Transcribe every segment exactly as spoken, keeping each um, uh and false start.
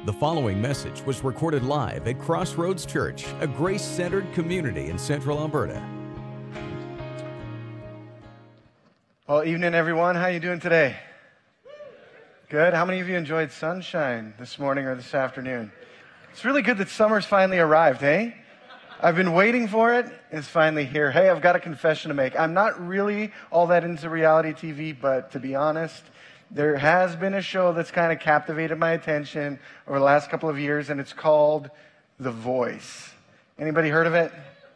The following message was recorded live at Crossroads Church, a grace-centered community in Central Alberta. Well, evening, everyone. How you doing today? Good. How many of you enjoyed sunshine this morning or this afternoon? It's really good that summer's finally arrived, hey? I've been waiting for it. It's finally here. Hey, I've got a confession to make. I'm not really all that into reality T V, but to be honest, there has been a show that's kind of captivated my attention over the last couple of years, and it's called The Voice. Anybody heard of it?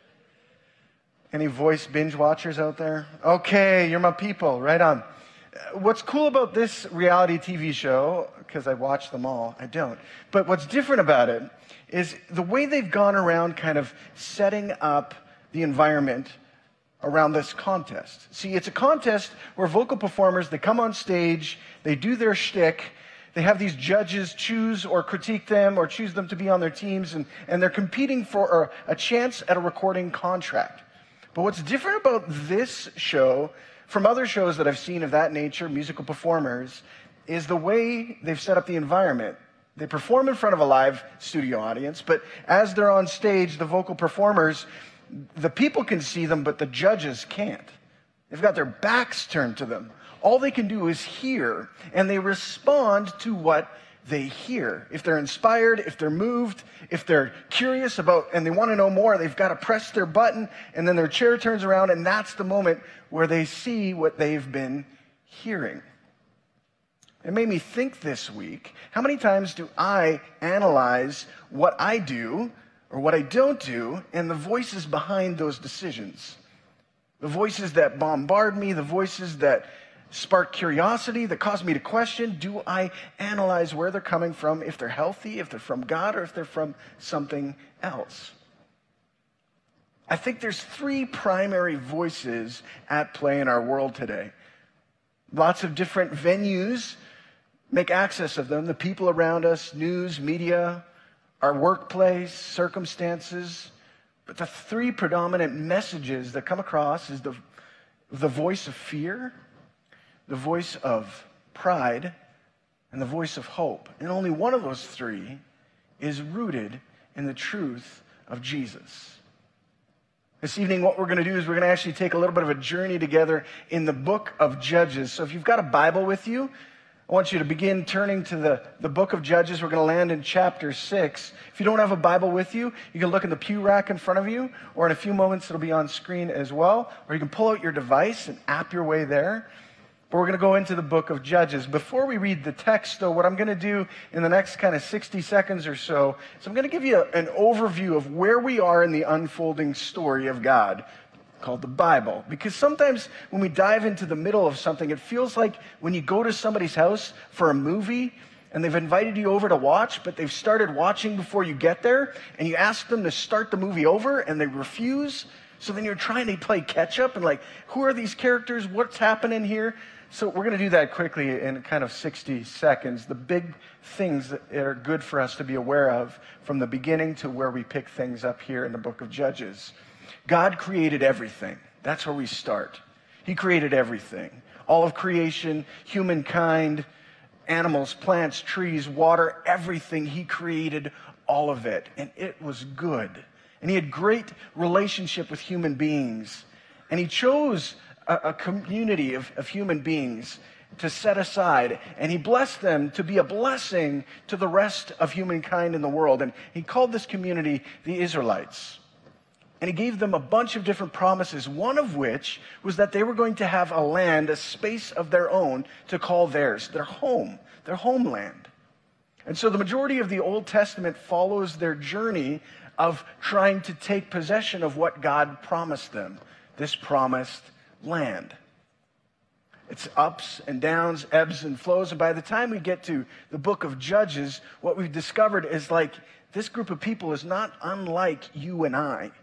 Any Voice binge watchers out there? Okay, you're my people. Right on. What's cool about this reality T V show, because I watch them all, I don't, but what's different about it is the way they've gone around kind of setting up the environment around this contest. See, it's a contest where vocal performers, they come on stage, they do their shtick, they have these judges choose or critique them or choose them to be on their teams, and, and they're competing for a, a chance at a recording contract. But what's different about this show from other shows that I've seen of that nature, musical performers, is the way they've set up the environment. They perform in front of a live studio audience, but as they're on stage, the vocal performers, the people can see them, but the judges can't. They've got their backs turned to them. All they can do is hear, and they respond to what they hear. If they're inspired, if they're moved, if they're curious about, and they want to know more, they've got to press their button, and then their chair turns around, and that's the moment where they see what they've been hearing. It made me think this week, how many times do I analyze what I do or what I don't do and the voices behind those decisions? The voices that bombard me, the voices that spark curiosity, that cause me to question, do I analyze where they're coming from, if they're healthy, if they're from God, or if they're from something else? I think there's three primary voices at play in our world today. Lots of different venues make access of them, the people around us, news, media, our workplace, circumstances. But the three predominant messages that come across is the, the voice of fear, the voice of pride, and the voice of hope. And only one of those three is rooted in the truth of Jesus. This evening, what we're going to do is we're going to actually take a little bit of a journey together in the book of Judges. So if you've got a Bible with you, I want you to begin turning to the, the book of Judges. We're going to land in chapter six. If you don't have a Bible with you, you can look in the pew rack in front of you, or in a few moments it'll be on screen as well, or you can pull out your device and app your way there. But we're going to go into the book of Judges. Before we read the text, though, what I'm going to do in the next kind of sixty seconds or so is I'm going to give you a, an overview of where we are in the unfolding story of God, called the Bible. Because sometimes when we dive into the middle of something, it feels like when you go to somebody's house for a movie and they've invited you over to watch, but they've started watching before you get there, and you ask them to start the movie over and they refuse. So then you're trying to play catch up and like, who are these characters? What's happening here? So we're going to do that quickly in kind of sixty seconds. The big things that are good for us to be aware of from the beginning to where we pick things up here in the book of Judges. God created everything. That's where we start. He created everything. All of creation, humankind, animals, plants, trees, water, everything. He created all of it. And it was good. And he had great relationship with human beings. And he chose a, a community of, of human beings to set aside. And he blessed them to be a blessing to the rest of humankind in the world. And he called this community the Israelites. And he gave them a bunch of different promises, one of which was that they were going to have a land, a space of their own to call theirs, their home, their homeland. And so the majority of the Old Testament follows their journey of trying to take possession of what God promised them, this promised land. It's ups and downs, ebbs and flows. And by the time we get to the book of Judges, what we've discovered is like this group of people is not unlike you and I.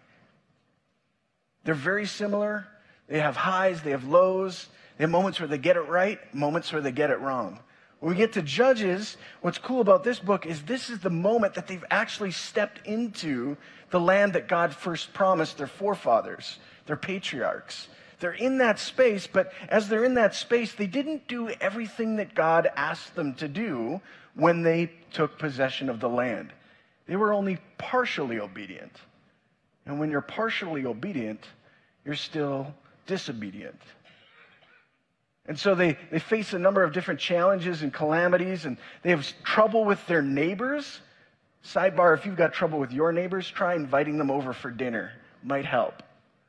They're very similar. They have highs, they have lows. They have moments where they get it right, moments where they get it wrong. When we get to Judges, what's cool about this book is this is the moment that they've actually stepped into the land that God first promised their forefathers, their patriarchs. They're in that space, but as they're in that space, they didn't do everything that God asked them to do when they took possession of the land. They were only partially obedient. And when you're partially obedient, you're still disobedient. And so they, they face a number of different challenges and calamities, and they have trouble with their neighbors. Sidebar, if you've got trouble with your neighbors, try inviting them over for dinner. Might help.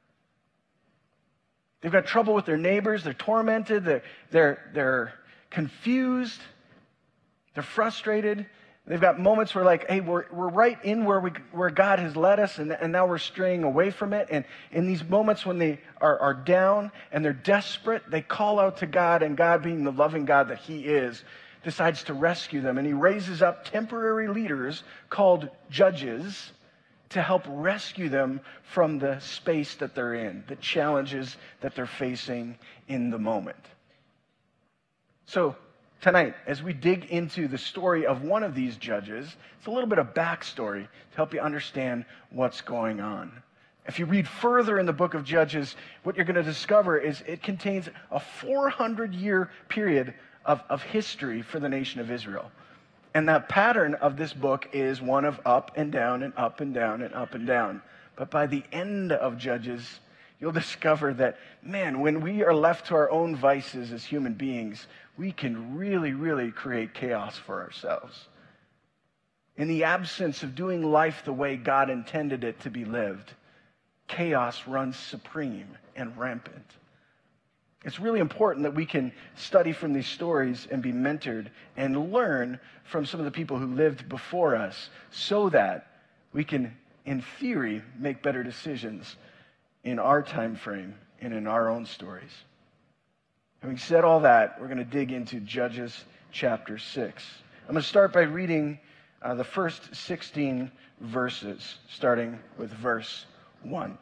They've got trouble with their neighbors. They're tormented. They're, they're, they're confused. They're frustrated. They've got moments where like, hey, we're, we're right in where we where God has led us, and, and now we're straying away from it. And in these moments when they are, are down and they're desperate, they call out to God, and God, being the loving God that he is, decides to rescue them. And he raises up temporary leaders called judges to help rescue them from the space that they're in, the challenges that they're facing in the moment. So tonight, as we dig into the story of one of these judges, it's a little bit of backstory to help you understand what's going on. If you read further in the book of Judges, what you're going to discover is it contains a four hundred year period of, of history for the nation of Israel. And that pattern of this book is one of up and down and up and down and up and down. But by the end of Judges, you'll discover that, man, when we are left to our own vices as human beings, we can really, really create chaos for ourselves. In the absence of doing life the way God intended it to be lived, chaos runs supreme and rampant. It's really important that we can study from these stories and be mentored and learn from some of the people who lived before us so that we can, in theory, make better decisions in our time frame and in our own stories. Having said all that, we're going to dig into Judges chapter six. I'm going to start by reading uh, the first sixteen verses, starting with verse one.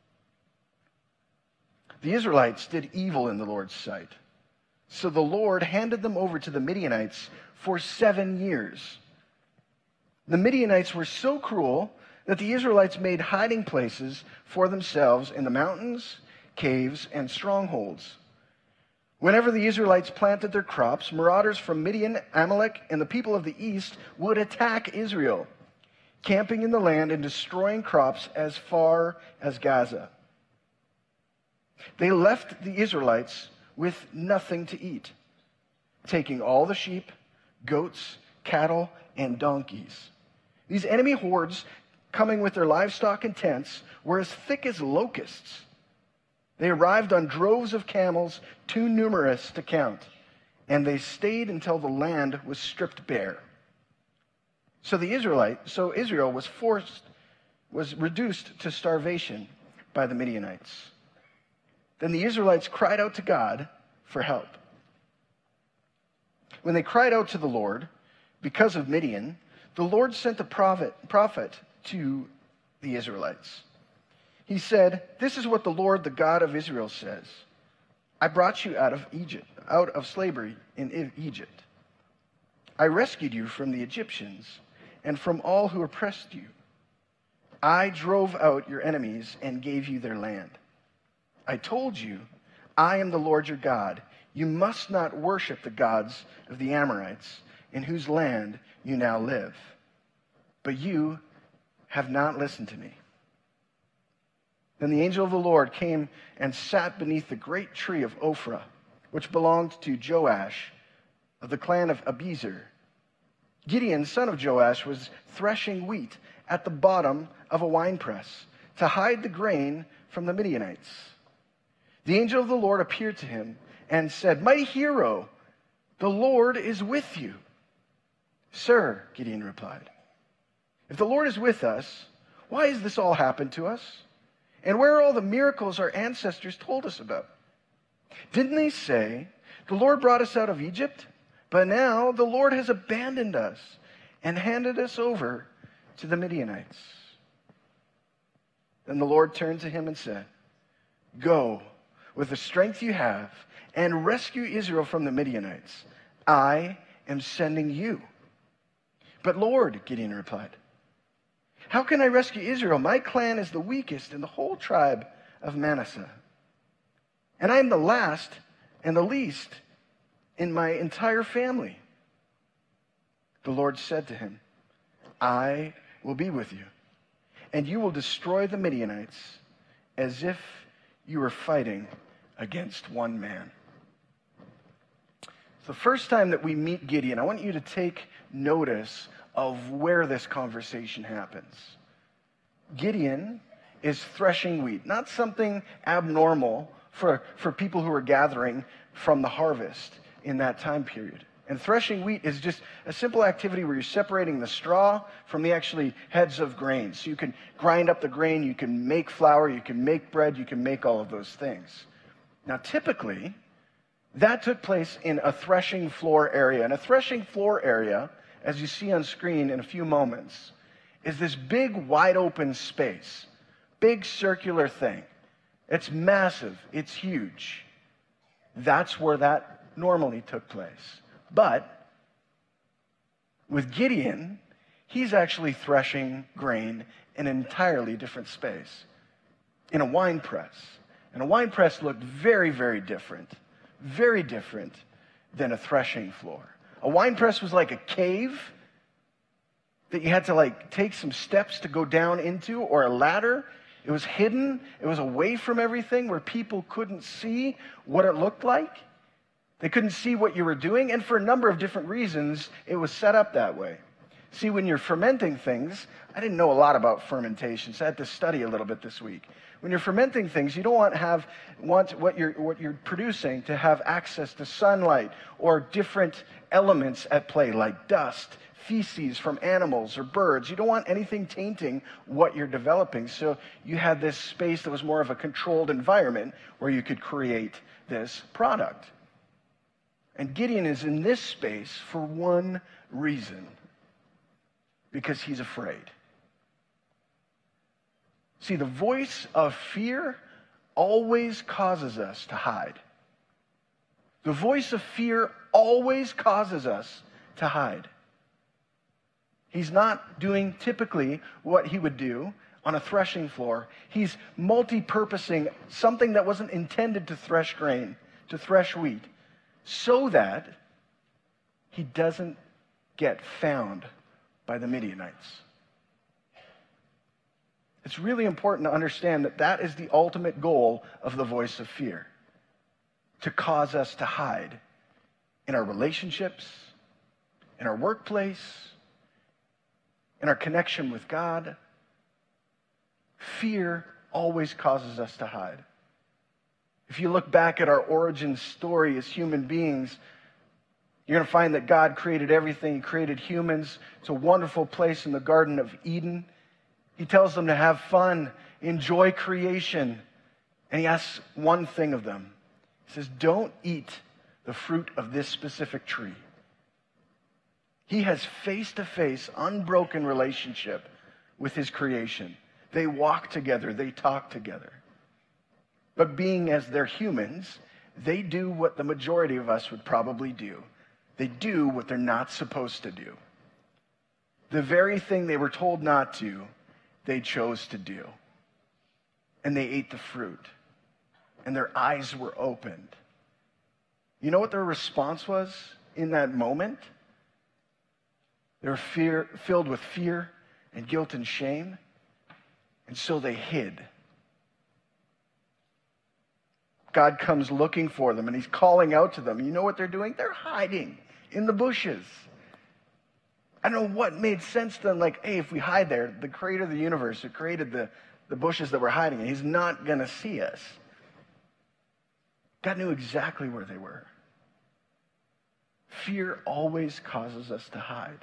The Israelites did evil in the Lord's sight. So the Lord handed them over to the Midianites for seven years. The Midianites were so cruel that the Israelites made hiding places for themselves in the mountains, caves, and strongholds. Whenever the Israelites planted their crops, marauders from Midian, Amalek, and the people of the east would attack Israel, camping in the land and destroying crops as far as Gaza. They left the Israelites with nothing to eat, taking all the sheep, goats, cattle, and donkeys. These enemy hordes, coming with their livestock and tents, were as thick as locusts. They arrived on droves of camels, too numerous to count, and they stayed until the land was stripped bare. So the Israelite, so Israel was forced, was reduced to starvation by the Midianites. Then the Israelites cried out to God for help. When they cried out to the Lord because of Midian, the Lord sent a prophet, prophet to the Israelites. He said, "This is what the Lord, the God of Israel, says. I brought you out of Egypt, out of slavery in Egypt. I rescued you from the Egyptians and from all who oppressed you. I drove out your enemies and gave you their land. I told you, I am the Lord your God. You must not worship the gods of the Amorites, in whose land you now live. But you have not listened to me." Then the angel of the Lord came and sat beneath the great tree of Ophrah, which belonged to Joash of the clan of Abiezer. Gideon, son of Joash, was threshing wheat at the bottom of a winepress to hide the grain from the Midianites. The angel of the Lord appeared to him and said, "Mighty hero, the Lord is with you." "Sir," Gideon replied, "if the Lord is with us, why has this all happened to us? And where are all the miracles our ancestors told us about? Didn't they say, 'The Lord brought us out of Egypt'? But now the Lord has abandoned us and handed us over to the Midianites." Then the Lord turned to him and said, "Go with the strength you have and rescue Israel from the Midianites. I am sending you." "But Lord," Gideon replied, "how can I rescue Israel? My clan is the weakest in the whole tribe of Manasseh. And I am the last and the least in my entire family." The Lord said to him, I will be with you, and you will destroy the Midianites as if you were fighting against one man. So the first time that we meet Gideon, I want you to take notice of where this conversation happens. Gideon is threshing wheat, not something abnormal for, for people who are gathering from the harvest in that time period. And threshing wheat is just a simple activity where you're separating the straw from the actually heads of grain. So you can grind up the grain, you can make flour, you can make bread, you can make all of those things. Now, typically, that took place in a threshing floor area. And a threshing floor area, as you see on screen in a few moments, is this big, wide open space, big circular thing. It's massive. It's huge. That's where that normally took place. But with Gideon, he's actually threshing grain in an entirely different space, in a wine press. And a wine press looked very, very different, very different than a threshing floor. A wine press was like a cave that you had to like take some steps to go down into, or a ladder. It was hidden. It was away from everything where people couldn't see what it looked like. They couldn't see what you were doing, and for a number of different reasons, it was set up that way. See, when you're fermenting things, I didn't know a lot about fermentation, so I had to study a little bit this week. When you're fermenting things, you don't want to have want what you're what you're producing to have access to sunlight or different elements at play, like dust, feces from animals or birds. You don't want anything tainting what you're developing. So you had this space that was more of a controlled environment where you could create this product. And Gideon is in this space for one reason, because he's afraid. See, the voice of fear always causes us to hide. The voice of fear always causes us to hide. He's not doing typically what he would do on a threshing floor. He's multi-purposing something that wasn't intended to thresh grain, to thresh wheat, so that he doesn't get found by the Midianites. It's really important to understand that that is the ultimate goal of the voice of fear, to cause us to hide in our relationships, in our workplace, in our connection with God. Fear always causes us to hide. If you look back at our origin story as human beings, you're going to find that God created everything. He created humans. It's a wonderful place in the Garden of Eden. He tells them to have fun, enjoy creation. And he asks one thing of them. He says, don't eat the fruit of this specific tree. He has face-to-face, unbroken relationship with his creation. They walk together. They talk together. But being as they're humans, they do what the majority of us would probably do. They do what they're not supposed to do. The very thing they were told not to, they chose to do. And they ate the fruit. And their eyes were opened. You know what their response was in that moment? They were fear, filled with fear and guilt and shame. And so they hid. God comes looking for them, and he's calling out to them. You know what they're doing? They're hiding in the bushes. I don't know what made sense to them. Like, hey, if we hide there, the creator of the universe who created the, the bushes that we're hiding in, he's not going to see us. God knew exactly where they were. Fear always causes us to hide.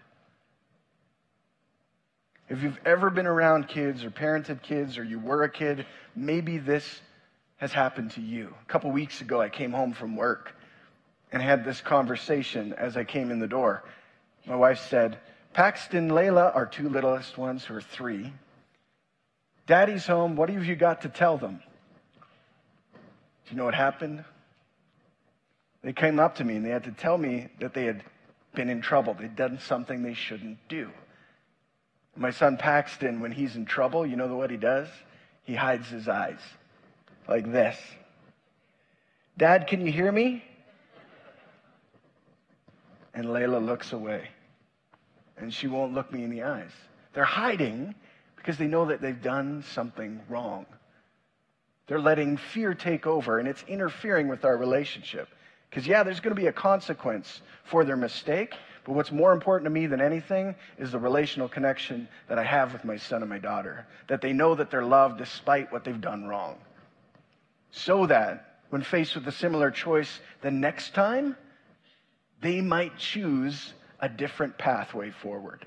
If you've ever been around kids or parented kids or you were a kid, maybe this has happened to you. A couple weeks ago, I came home from work and had this conversation as I came in the door. My wife said, Paxton, Layla, our two littlest ones who are three, Daddy's home, what have you got to tell them? Do you know what happened? They came up to me and they had to tell me that they had been in trouble. They'd done something they shouldn't do. My son Paxton, when he's in trouble, you know what he does? He hides his eyes like this. Dad, can you hear me? And Layla looks away. and she won't look me in the eyes. They're hiding because they know that they've done something wrong. They're letting fear take over, and it's interfering with our relationship. Because, yeah, there's going to be a consequence for their mistake, but what's more important to me than anything is the relational connection that I have with my son and my daughter, that they know that they're loved despite what they've done wrong. So that when faced with a similar choice the next time, they might choose a different pathway forward.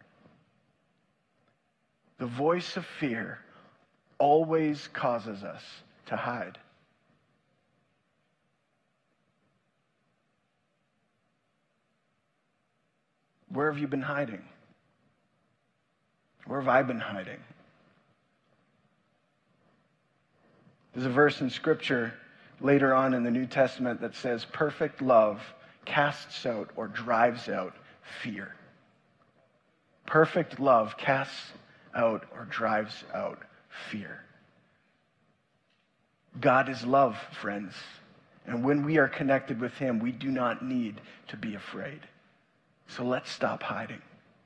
The voice of fear always causes us to hide. Where have you been hiding? Where have I been hiding? There's a verse in Scripture later on in the New Testament that says, perfect love casts out or drives out fear. Perfect love casts out or drives out fear. God is love, friends. And when we are connected with Him, we do not need to be afraid. So let's stop hiding.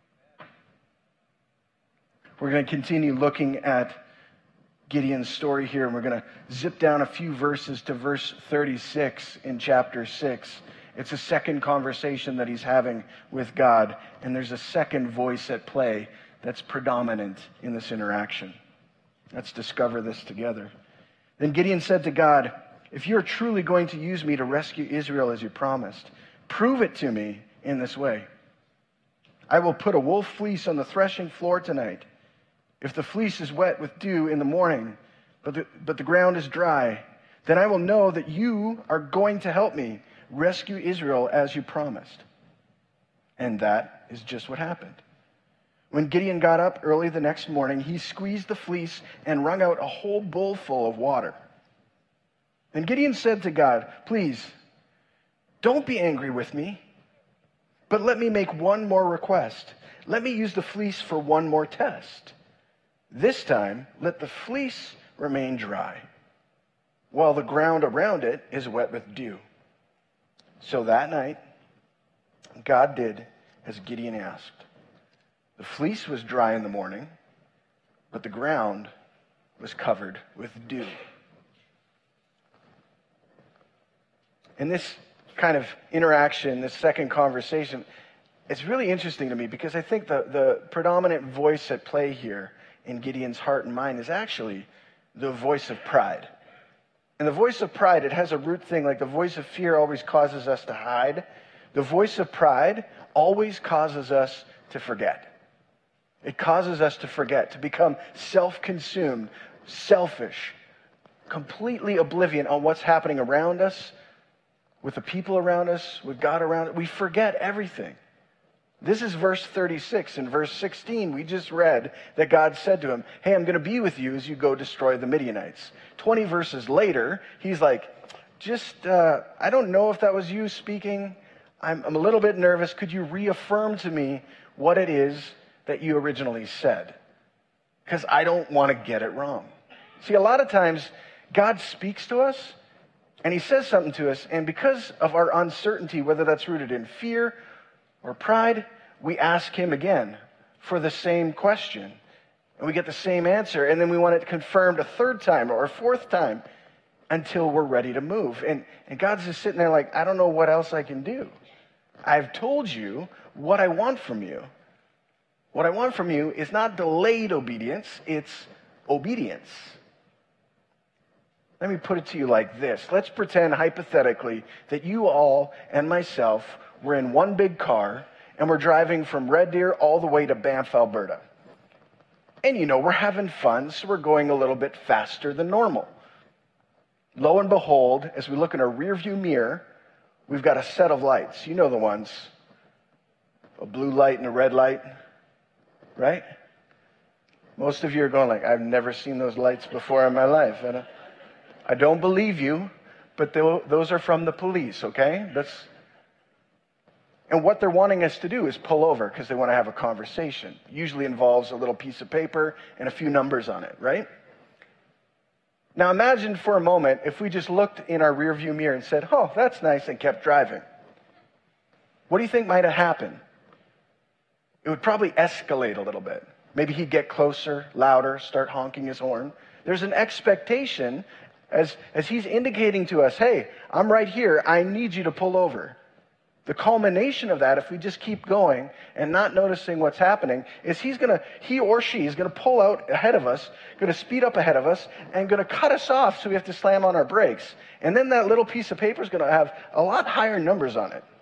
We're going to continue looking at Gideon's story here, and we're going to zip down a few verses to verse thirty-six in chapter six. It's a second conversation that he's having with God, and there's a second voice at play that's predominant in this interaction. Let's discover this together. Then Gideon said to God, if you're truly going to use me to rescue Israel as you promised, prove it to me in this way. I will put a wool fleece on the threshing floor tonight. If the fleece is wet with dew in the morning, but the, but the ground is dry, then I will know that you are going to help me rescue Israel as you promised. And that is just what happened. When Gideon got up early the next morning, he squeezed the fleece and wrung out a whole bowl full of water. Then Gideon said to God, please, don't be angry with me, but let me make one more request. Let me use the fleece for one more test. This time, let the fleece remain dry, while the ground around it is wet with dew. So that night, God did as Gideon asked. The fleece was dry in the morning, but the ground was covered with dew. In this kind of interaction, this second conversation, it's really interesting to me because I think the, the predominant voice at play here in Gideon's heart and mind is actually the voice of pride. And the voice of pride, it has a root thing, like the voice of fear always causes us to hide. The voice of pride always causes us to forget. It causes us to forget, to become self-consumed, selfish, completely oblivion on what's happening around us, with the people around us, with God around us. We forget everything. This is verse thirty-six. In verse sixteen, we just read that God said to him, hey, I'm going to be with you as you go destroy the Midianites. twenty verses later, he's like, just, uh, I don't know if that was you speaking. I'm, I'm a little bit nervous. Could you reaffirm to me what it is that you originally said? Because I don't want to get it wrong. See, a lot of times, God speaks to us, and he says something to us, and because of our uncertainty, whether that's rooted in fear or pride, we ask him again for the same question. And we get the same answer, and then we want it confirmed a third time or a fourth time until we're ready to move. And, and God's just sitting there like, I don't know what else I can do. I've told you what I want from you. What I want from you is not delayed obedience, it's obedience. Let me put it to you like this. Let's pretend hypothetically that you all and myself were in one big car and we're driving from Red Deer all the way to Banff, Alberta. And you know, we're having fun, so we're going a little bit faster than normal. Lo and behold, as we look in our rearview mirror, we've got a set of lights. You know the ones. A blue light and a red light, right? Most of you are going like, I've never seen those lights before in my life. And I don't believe you, but those are from the police, okay? That's, and what they're wanting us to do is pull over because they want to have a conversation. It usually involves a little piece of paper and a few numbers on it, right? Now imagine for a moment if we just looked in our rearview mirror and said, oh, that's nice, and kept driving. What do you think might have happened? it would probably escalate a little bit. Maybe he'd get closer, louder, start honking his horn. There's an expectation as, as he's indicating to us, hey, I'm right here. I need you to pull over. The culmination of that, if we just keep going and not noticing what's happening, is he's going to, he or she is going to pull out ahead of us, going to speed up ahead of us, and going to cut us off so we have to slam on our brakes. And then that little piece of paper is going to have a lot higher numbers on it.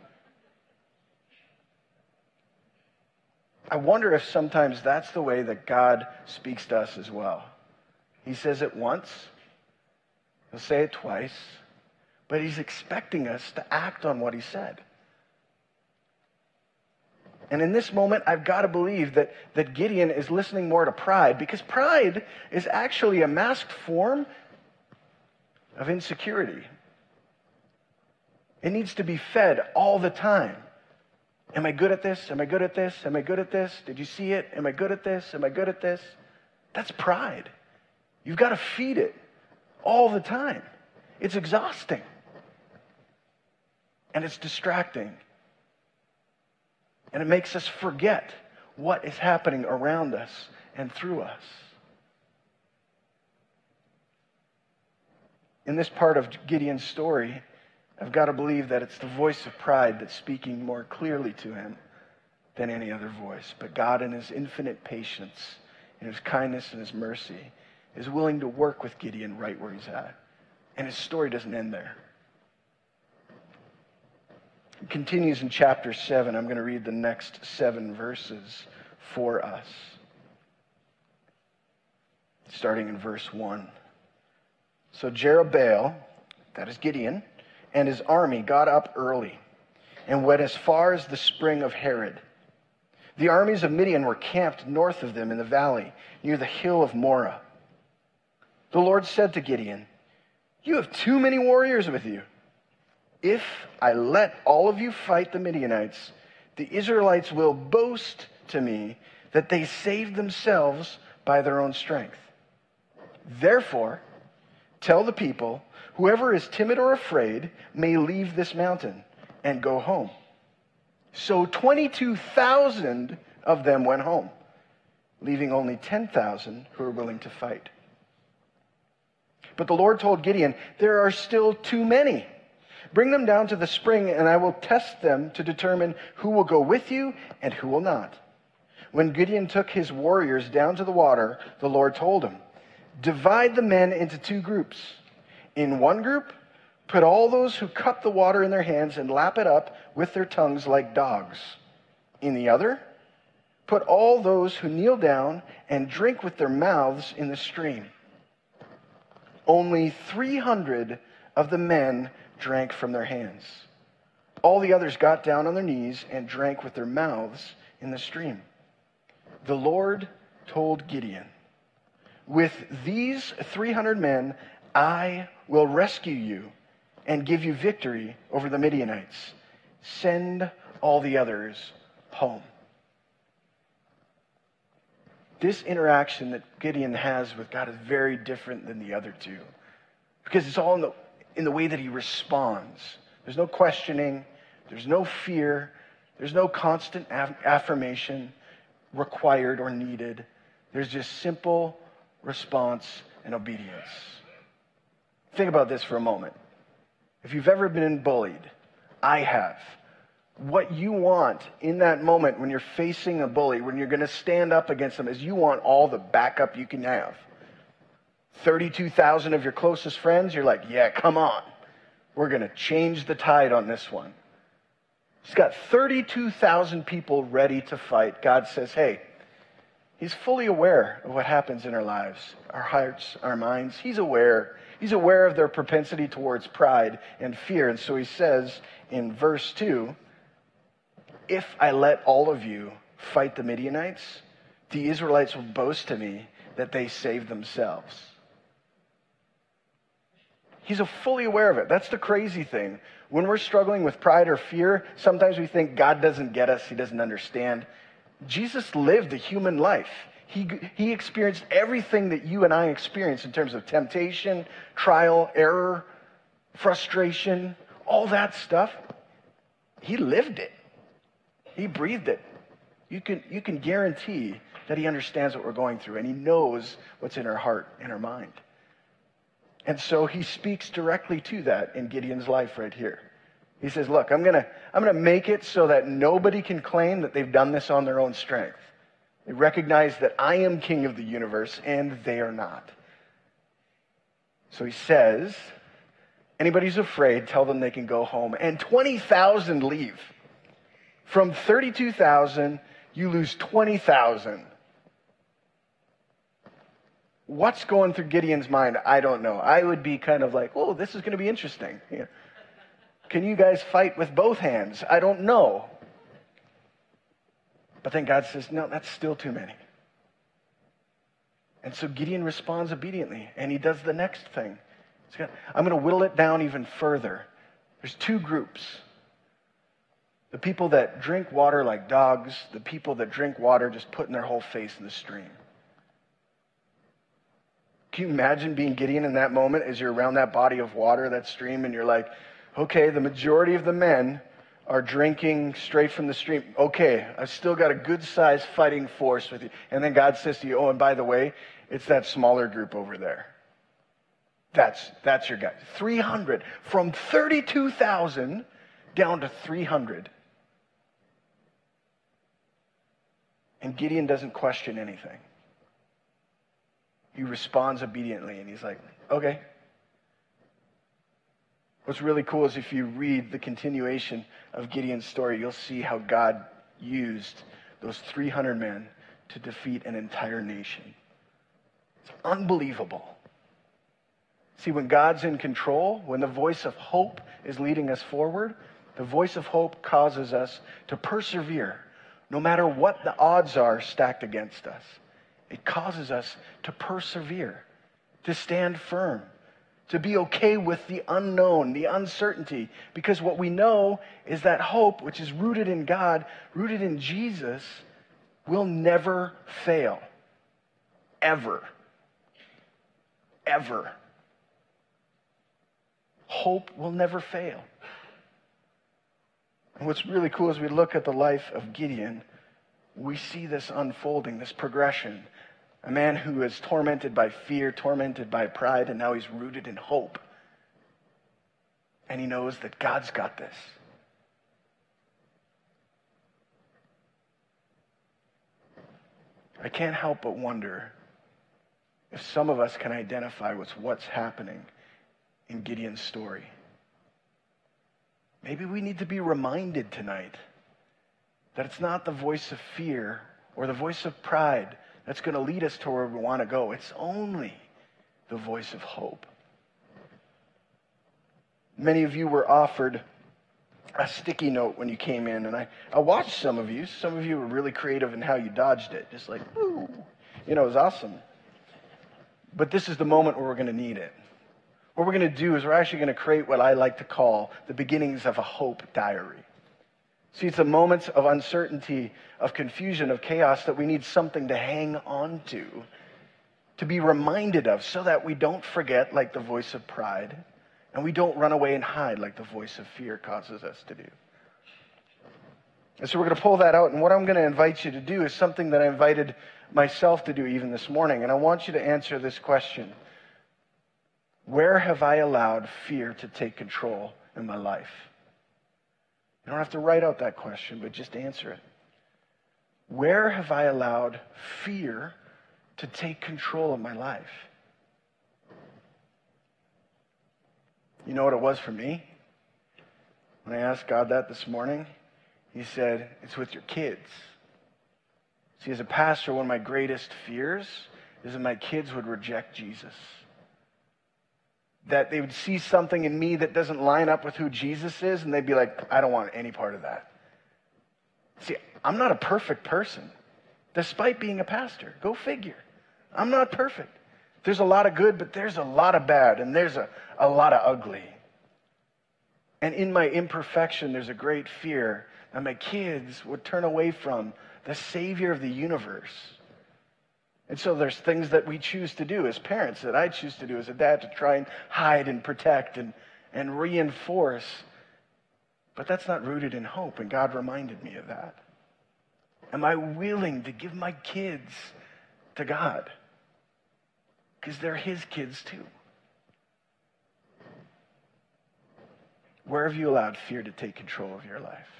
I wonder if sometimes that's the way that God speaks to us as well. He says it once, he'll say it twice, but he's expecting us to act on what he said. And in this moment, I've got to believe that, that Gideon is listening more to pride, because pride is actually a masked form of insecurity. It needs to be fed all the time. Am I good at this? Am I good at this? Am I good at this? Did you see it? Am I good at this? Am I good at this? That's pride. You've got to feed it all the time. It's exhausting. And it's distracting. And it makes us forget what is happening around us and through us. In this part of Gideon's story, I've got to believe that it's the voice of pride that's speaking more clearly to him than any other voice. But God, in his infinite patience, in his kindness and his mercy, is willing to work with Gideon right where he's at. And his story doesn't end there. It continues in chapter seven. I'm going to read the next seven verses for us. Starting in verse one. So Jerubbaal, that is Gideon, and his army got up early and went as far as the spring of Harod. The armies of Midian were camped north of them in the valley, near the hill of Moreh. The Lord said to Gideon, "You have too many warriors with you. If I let all of you fight the Midianites, the Israelites will boast to me that they saved themselves by their own strength. Therefore, tell the people, whoever is timid or afraid may leave this mountain and go home." So twenty-two thousand of them went home, leaving only ten thousand who were willing to fight. But the Lord told Gideon, "There are still too many. Bring them down to the spring, and I will test them to determine who will go with you and who will not." When Gideon took his warriors down to the water, the Lord told him, "Divide the men into two groups. In one group, put all those who cup the water in their hands and lap it up with their tongues like dogs. In the other, put all those who kneel down and drink with their mouths in the stream." Only three hundred of the men drank from their hands. All the others got down on their knees and drank with their mouths in the stream. The Lord told Gideon, "With these three hundred men, I will rescue you and give you victory over the Midianites. Send all the others home." This interaction that Gideon has with God is very different than the other two, because it's all in the, in the way that he responds. There's no questioning. There's no fear. There's no constant aff- affirmation required or needed. There's just simple response and obedience. Think about this for a moment. If you've ever been bullied, I have. What you want in that moment when you're facing a bully, when you're going to stand up against them, is you want all the backup you can have. thirty-two thousand of your closest friends, you're like, yeah, come on. We're going to change the tide on this one. He's got thirty-two thousand people ready to fight. God says, hey, he's fully aware of what happens in our lives, our hearts, our minds. He's aware. He's aware of their propensity towards pride and fear. And so he says in verse two, "If I let all of you fight the Midianites, the Israelites will boast to me that they saved themselves." He's fully aware of it. That's the crazy thing. When we're struggling with pride or fear, sometimes we think God doesn't get us. He doesn't understand. Jesus lived a human life. He, he experienced everything that you and I experience in terms of temptation, trial, error, frustration, all that stuff. He lived it. He breathed it. you can, you can guarantee that he understands what we're going through and he knows what's in our heart and our mind. And so he speaks directly to that in Gideon's life right here. He says, look, I'm going to I'm going to make it so that nobody can claim that they've done this on their own strength. They recognize that I am king of the universe and they are not. So he says, anybody who's afraid, tell them they can go home. And twenty thousand leave. From thirty-two thousand, you lose twenty thousand. What's going through Gideon's mind? I don't know. I would be kind of like, oh, this is going to be interesting. Yeah. Can you guys fight with both hands? I don't know. But then God says, no, that's still too many. And so Gideon responds obediently, and he does the next thing. Got, I'm going to whittle it down even further. There's two groups. The people that drink water like dogs, the people that drink water just putting their whole face in the stream. Can you imagine being Gideon in that moment as you're around that body of water, that stream, and you're like, okay, the majority of the men are drinking straight from the stream. Okay, I've still got a good-sized fighting force with you. And then God says to you, oh, and by the way, it's that smaller group over there. That's, that's your guy. three hundred. From thirty-two thousand down to three hundred. And Gideon doesn't question anything. He responds obediently, and he's like, okay. What's really cool is if you read the continuation of Gideon's story, you'll see how God used those three hundred men to defeat an entire nation. It's unbelievable. See, when God's in control, when the voice of hope is leading us forward, the voice of hope causes us to persevere, no matter what the odds are stacked against us. It causes us to persevere, to stand firm, to be okay with the unknown, the uncertainty, because what we know is that hope, which is rooted in God, rooted in Jesus, will never fail. Ever. Ever. Hope will never fail. And what's really cool as we look at the life of Gideon, we see this unfolding, this progression. A man who is tormented by fear, tormented by pride, and now he's rooted in hope. And he knows that God's got this. I can't help but wonder if some of us can identify with what's happening in Gideon's story. Maybe we need to be reminded tonight that it's not the voice of fear or the voice of pride that's going to lead us to where we want to go. It's only the voice of hope. Many of you were offered a sticky note when you came in, and I, I watched some of you. Some of you were really creative in how you dodged it. Just like, ooh, you know, it was awesome. But this is the moment where we're going to need it. What we're going to do is we're actually going to create what I like to call the beginnings of a hope diary. See, it's the moments of uncertainty, of confusion, of chaos that we need something to hang on to, to be reminded of, so that we don't forget like the voice of pride, and we don't run away and hide like the voice of fear causes us to do. And so we're going to pull that out, and what I'm going to invite you to do is something that I invited myself to do even this morning, and I want you to answer this question. Where have I allowed fear to take control in my life? You don't have to write out that question, but just answer it. Where have I allowed fear to take control of my life? You know what it was for me? When I asked God that this morning, he said, it's with your kids. See, as a pastor, one of my greatest fears is that my kids would reject Jesus. That they would see something in me that doesn't line up with who Jesus is, and they'd be like, I don't want any part of that. See, I'm not a perfect person, despite being a pastor. Go figure. I'm not perfect. There's a lot of good, but there's a lot of bad, and there's a, a lot of ugly. And in my imperfection, there's a great fear that my kids would turn away from the Savior of the universe. And so there's things that we choose to do as parents, that I choose to do as a dad, to try and hide and protect and, and reinforce. But that's not rooted in hope, and God reminded me of that. Am I willing to give my kids to God? Because they're his kids too. Where have you allowed fear to take control of your life?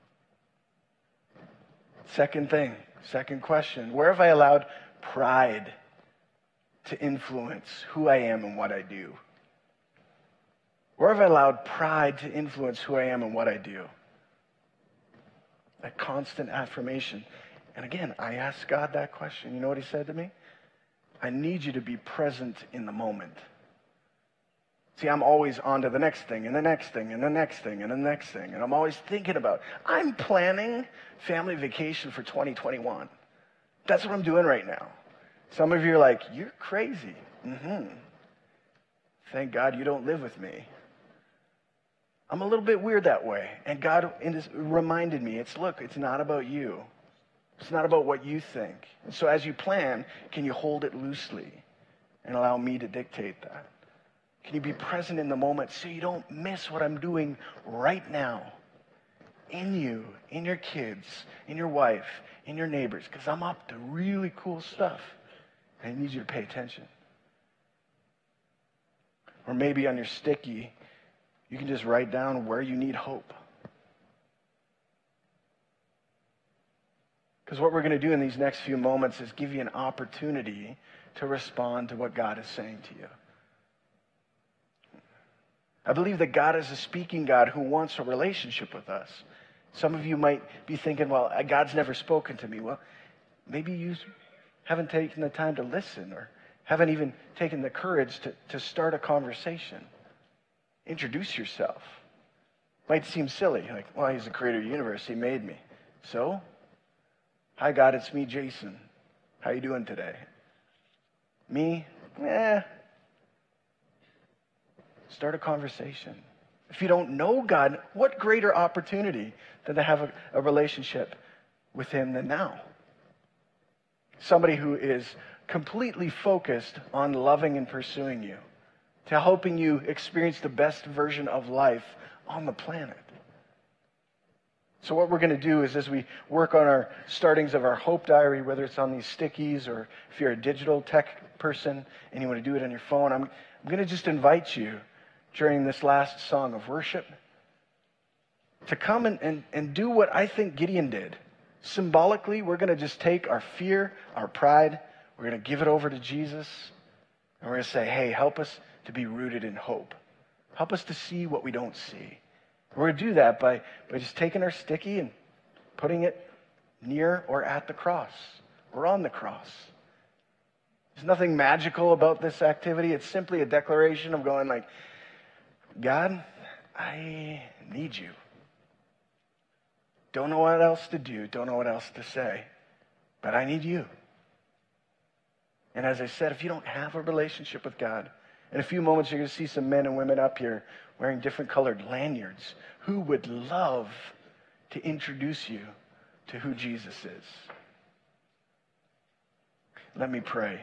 Second thing, second question. Where have I allowed pride to influence who I am and what I do? Where have I allowed pride to influence who I am and what I do? That constant affirmation. And again, I asked God that question. You know what he said to me? I need you to be present in the moment. See, I'm always on to the next thing and the next thing and the next thing and the next thing. And I'm always thinking about, I'm planning family vacation for twenty twenty-one. That's what I'm doing right now. Some of you are like, you're crazy. Mm-hmm. Thank God you don't live with me. I'm a little bit weird that way. And God in this reminded me, it's, look, it's not about you. It's not about what you think. And so as you plan, can you hold it loosely and allow me to dictate that? Can you be present in the moment so you don't miss what I'm doing right now? In you, in your kids, in your wife, in your neighbors, because I'm up to really cool stuff. And I need you to pay attention. Or maybe on your sticky, you can just write down where you need hope. Because what we're going to do in these next few moments is give you an opportunity to respond to what God is saying to you. I believe that God is a speaking God who wants a relationship with us. Some of you might be thinking, well, God's never spoken to me. Well, maybe you haven't taken the time to listen or haven't even taken the courage to, to start a conversation. Introduce yourself. Might seem silly, like, well, he's the creator of the universe. He made me. So, hi, God, it's me, Jason. How you doing today? Me? Eh. Start a conversation. If you don't know God, what greater opportunity than to have a, a relationship with him than now? Somebody who is completely focused on loving and pursuing you, to helping you experience the best version of life on the planet. So what we're going to do is as we work on our startings of our hope diary, whether it's on these stickies or if you're a digital tech person and you want to do it on your phone, I'm, I'm going to just invite you during this last song of worship to come and, and, and do what I think Gideon did. Symbolically, we're going to just take our fear, our pride, we're going to give it over to Jesus, and we're going to say, hey, help us to be rooted in hope. Help us to see what we don't see. We're going to do that by, by just taking our sticky and putting it near or at the cross or on the cross. There's nothing magical about this activity. It's simply a declaration of going like, God, I need you. Don't know what else to do. Don't know what else to say. But I need you. And as I said, if you don't have a relationship with God, in a few moments you're going to see some men and women up here wearing different colored lanyards who would love to introduce you to who Jesus is. Let me pray.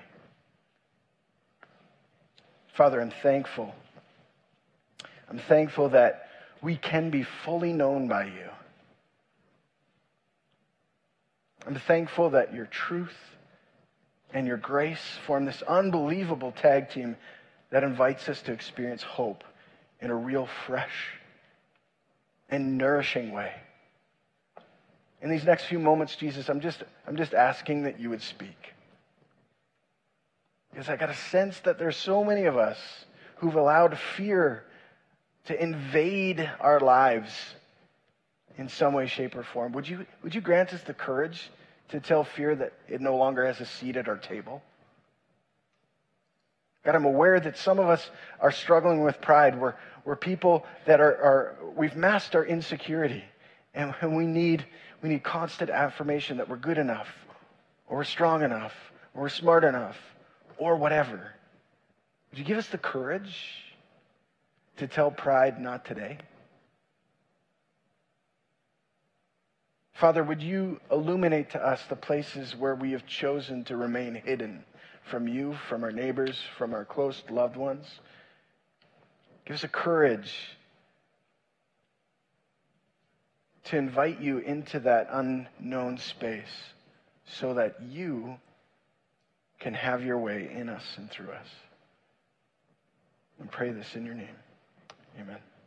Father, I'm thankful. I'm thankful that we can be fully known by you. I'm thankful that your truth and your grace form this unbelievable tag team that invites us to experience hope in a real fresh and nourishing way. In these next few moments, Jesus, I'm just, I'm just asking that you would speak. Because I got a sense that there's so many of us who've allowed fear to invade our lives in some way, shape, or form. Would you, would you grant us the courage to tell fear that it no longer has a seat at our table? God, I'm aware that some of us are struggling with pride. We're, we're people that are, are, we've masked our insecurity. And, and we need, we need constant affirmation that we're good enough, or we're strong enough, or we're smart enough, or whatever. Would you give us the courage to tell pride, not today? Father, would you illuminate to us the places where we have chosen to remain hidden from you, from our neighbors, from our close loved ones? Give us a courage to invite you into that unknown space so that you can have your way in us and through us. And pray this in your name. Amen.